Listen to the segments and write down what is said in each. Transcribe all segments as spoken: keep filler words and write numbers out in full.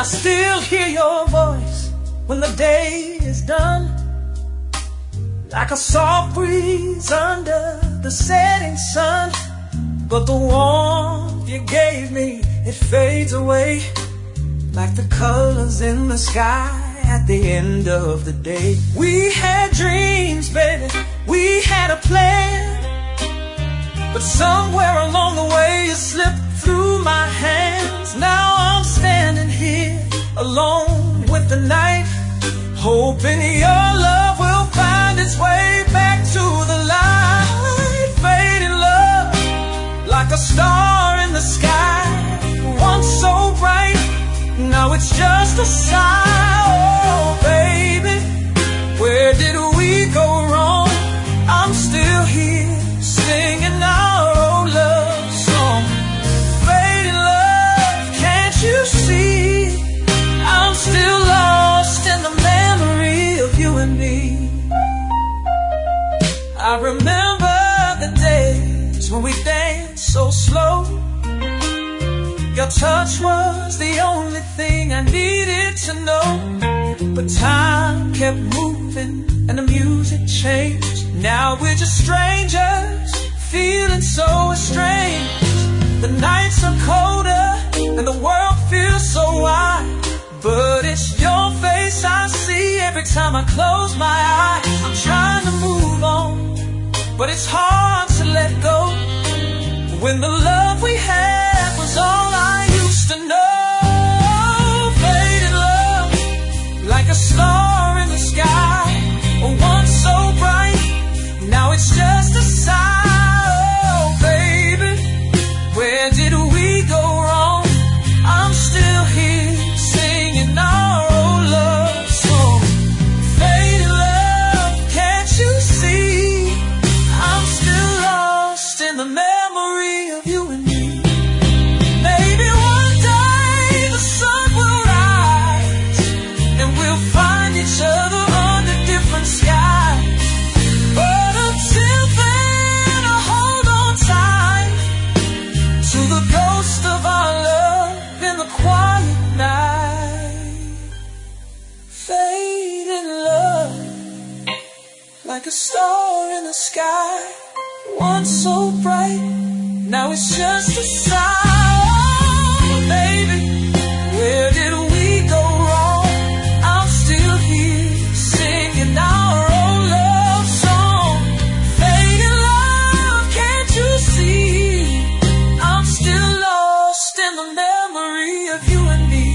still hear your voice when the day is done, like a soft breeze under the setting sun. But the warmth you gave me, it fades away, like the colors in the sky at the end of the day. We had dreams, baby, we had a plan, but somewhere along the way it slipped through my hands. Now I'm standing here alone with the night, hoping your love will find its way back to the light. Fading love, like a star in the sky, once so bright, now it's just a sigh. Oh baby, where did we go wrong? I'm still here singing our old love song. Fading love, can't you see? I'm still lost in the memory of you and me. I remember the days when we danced so slow. Your touch was the only thing I needed to know. But time kept moving and the music changed. Now we're just strangers, feeling so estranged. The nights are colder and the world feels so wide, but it's your face I see every time I close my eyes. I'm trying to move on, but it's hard to let go, when the love we had was all I used to know. Fading love, like a star in the sky, once so bright, now it's just a sigh. Oh baby, where did we go wrong? I'm still here singing our old love song. Fading love, can't you see? I'm still lost in the memory of you and me. Maybe one day the sun will rise and we'll find each other under different skies. But until then, I hold on tight to the ghost of our love in the quiet night. Fading love, like a star in the sky, once so bright, now it's just a sigh. Oh, baby, where did we go wrong? I'm still here singing our old love song. Fading love, can't you see? I'm still lost in the memory of you and me.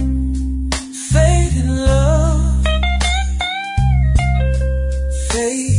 Fading love, fading